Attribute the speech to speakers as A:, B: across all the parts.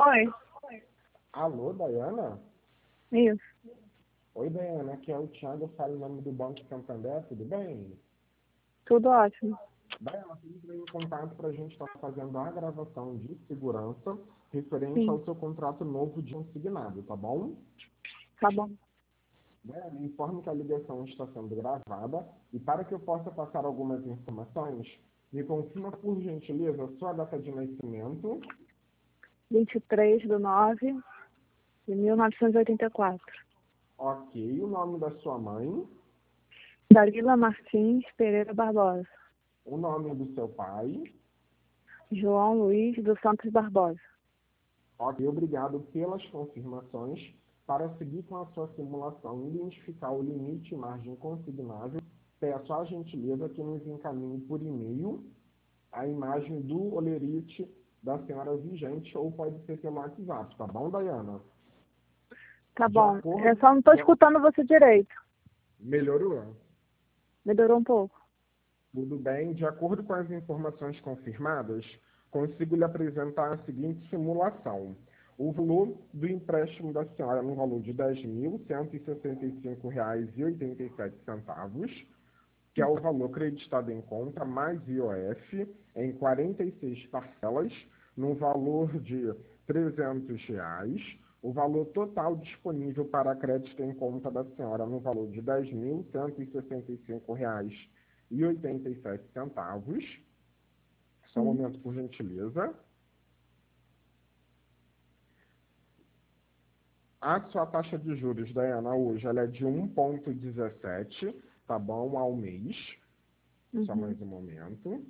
A: Oi,
B: Alô, Dayana?
A: isso.
B: Oi, Dayana, aqui é o Thiago, eu falo em nome do Banco Santander, tudo bem?
A: Tudo ótimo.
B: Dayana, você entrou em contato para a gente estar fazendo a gravação de segurança referente
A: Sim,
B: ao seu contrato novo de consignado, tá bom?
A: tá bom.
B: Dayana, informe que a ligação está sendo gravada e para que eu possa passar algumas informações, me confirma por gentileza a sua data de nascimento,
A: 23/9/1984.
B: ok, o nome da sua mãe,
A: Dalila Martins Pereira Barbosa.
B: o nome do seu pai.
A: João Luiz dos Santos Barbosa.
B: Ok, obrigado pelas confirmações. Para seguir com a sua simulação e identificar o limite e margem consignável, peço a gentileza que nos encaminhe por e-mail a imagem do holerite da senhora vigente ou pode ser pelo WhatsApp, tá bom, Dayana?
A: Tá
B: De
A: bom. Eu
B: acordo
A: só não estou
B: com...
A: escutando você direito.
B: Melhorou?
A: Melhorou um pouco.
B: Tudo bem. De acordo com as informações confirmadas, consigo lhe apresentar a seguinte simulação. O valor do empréstimo da senhora no valor de R$ 10.165,87, que é o valor creditado em conta, mais IOF, em 46 parcelas, no valor de R$ 300. O valor total disponível para crédito em conta da senhora no valor de R$ 10.165,87. Só um
A: Sim.
B: momento, por gentileza. A sua taxa de juros, Dayana, hoje ela é de 1,17, tá bom? Ao mês. Só
A: Uhum.
B: mais um momento.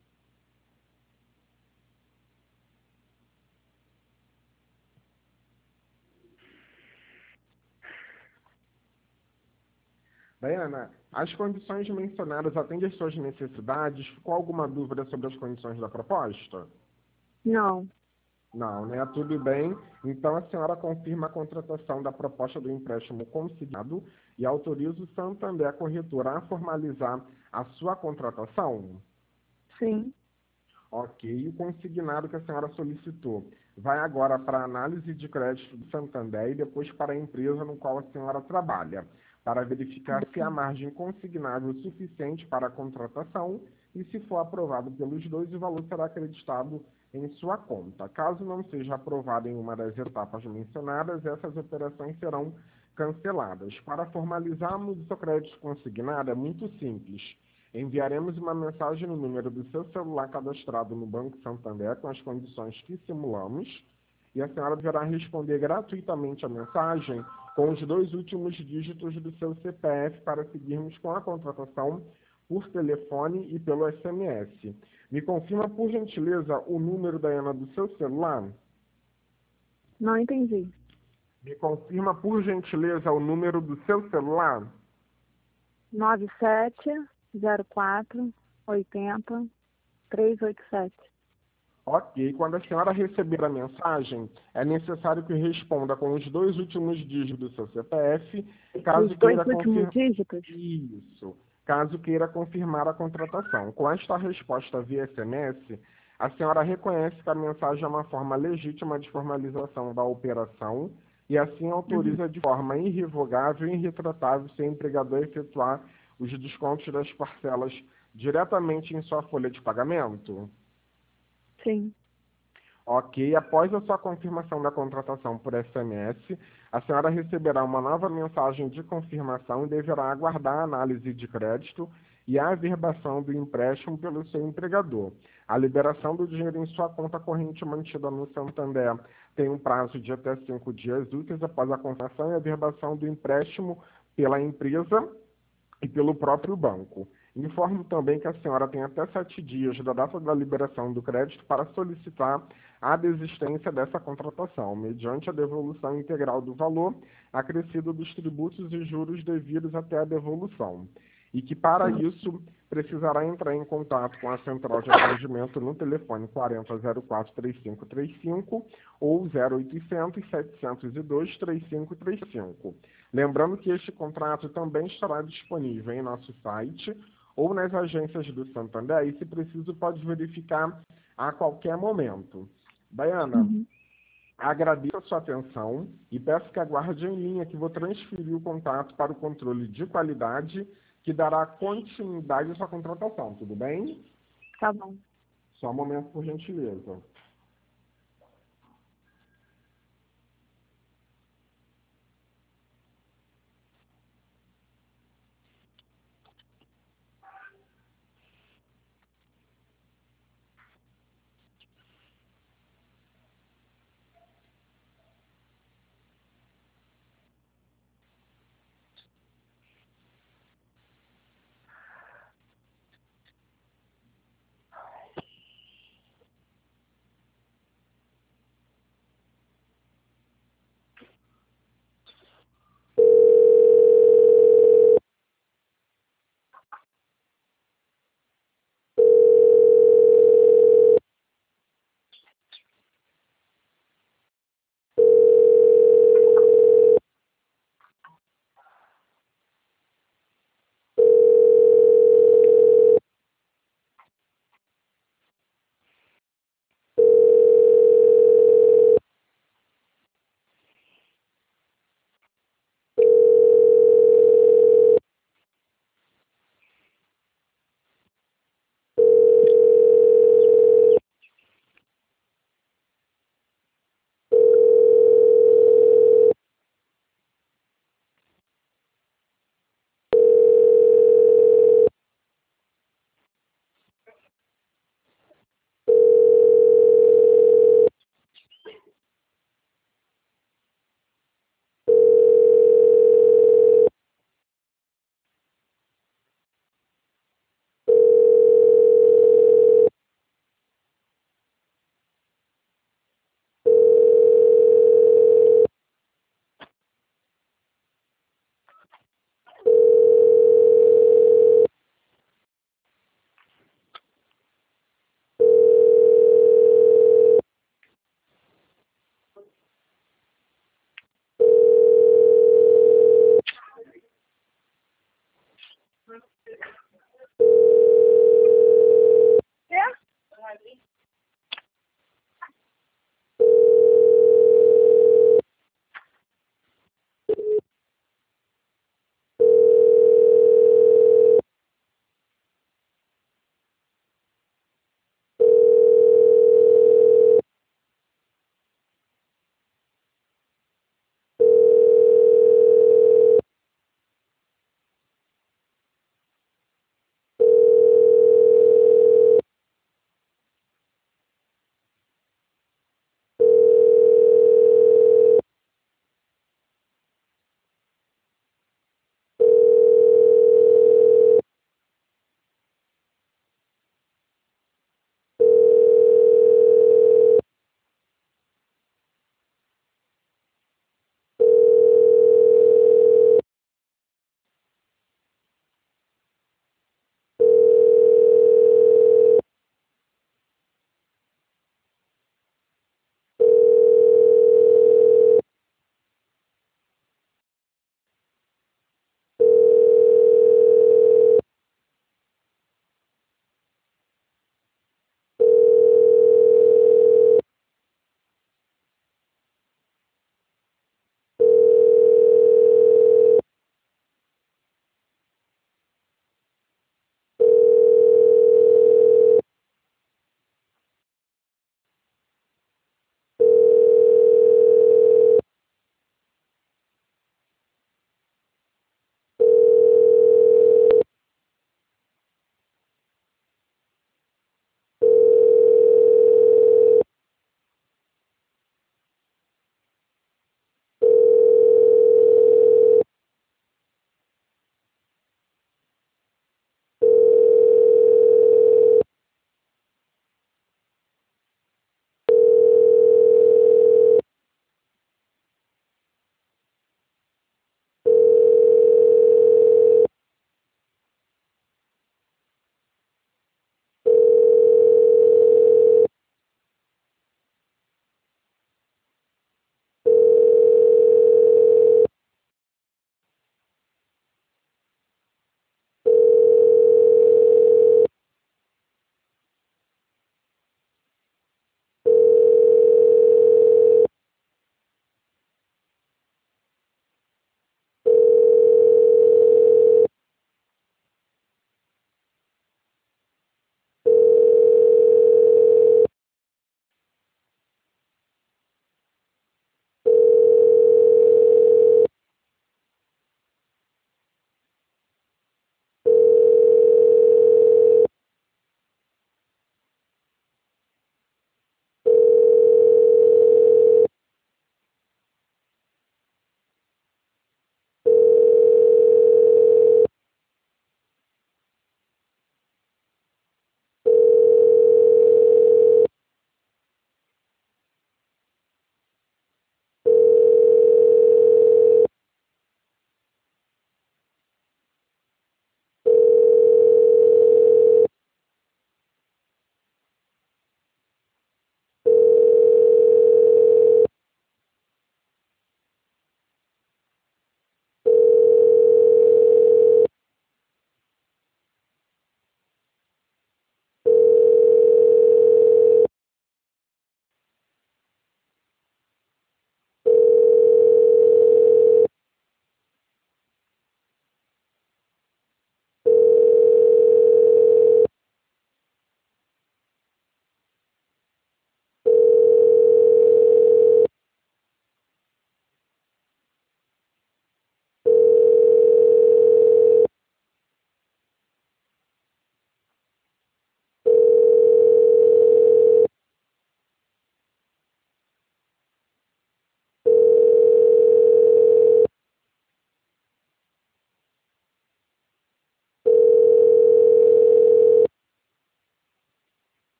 B: Dayana, as condições mencionadas atendem às suas necessidades? Ficou alguma dúvida sobre as condições da proposta?
A: Não.
B: Não, né? Tudo bem. Então, a senhora confirma a contratação da proposta do empréstimo consignado e autoriza o Santander Corretora a formalizar a sua contratação?
A: Sim.
B: Ok. O consignado que a senhora solicitou vai agora para a análise de crédito do Santander e depois para a empresa no qual a senhora trabalha, para verificar se há margem consignável suficiente para a contratação e, se for aprovado pelos dois, o valor será acreditado em sua conta. Caso não seja aprovado em uma das etapas mencionadas, essas operações serão canceladas. Para formalizarmos o seu crédito consignado, é muito simples. Enviaremos uma mensagem no número do seu celular cadastrado no Banco Santander com as condições que simulamos e a senhora deverá responder gratuitamente a mensagem com os 2 últimos dígitos do seu CPF para seguirmos com a contratação por telefone e pelo SMS. Me confirma, por gentileza, o número, Dayana, do seu celular?
A: Não entendi.
B: Me confirma, por gentileza, o número do seu celular?
A: 9704 80 387.
B: Ok. Quando a senhora receber a mensagem, é necessário que responda com os 2 últimos dígitos do seu CPF, caso
A: Os dois
B: queira
A: últimos
B: confirmar.
A: dígitos?
B: Isso. Caso queira confirmar a contratação. Com esta resposta via SMS, a senhora reconhece que a mensagem é uma forma legítima de formalização da operação e assim
A: Uhum.
B: autoriza de forma irrevogável e irretratável seu empregador a efetuar os descontos das parcelas diretamente em sua folha de pagamento?
A: Sim.
B: Ok, após a sua confirmação da contratação por SMS, a senhora receberá uma nova mensagem de confirmação e deverá aguardar a análise de crédito e a averbação do empréstimo pelo seu empregador. A liberação do dinheiro em sua conta corrente mantida no Santander tem um prazo de até 5 dias úteis após a confirmação e averbação do empréstimo pela empresa e pelo próprio banco. Informo também que a senhora tem até 7 dias da data da liberação do crédito para solicitar a desistência dessa contratação, mediante a devolução integral do valor acrescido dos tributos e juros devidos até a devolução. E que, para isso, precisará entrar em contato com a central de atendimento no telefone 4004-3535 ou 0800-702-3535. Lembrando que este contrato também estará disponível em nosso site ou nas agências do Santander e, se preciso, pode verificar a qualquer momento. Dayana,
A: Uhum.
B: Agradeço a sua atenção e peço que aguarde em linha que vou transferir o contato para o controle de qualidade que dará continuidade à sua contratação, tudo bem?
A: Tá bom.
B: Só um momento, por gentileza.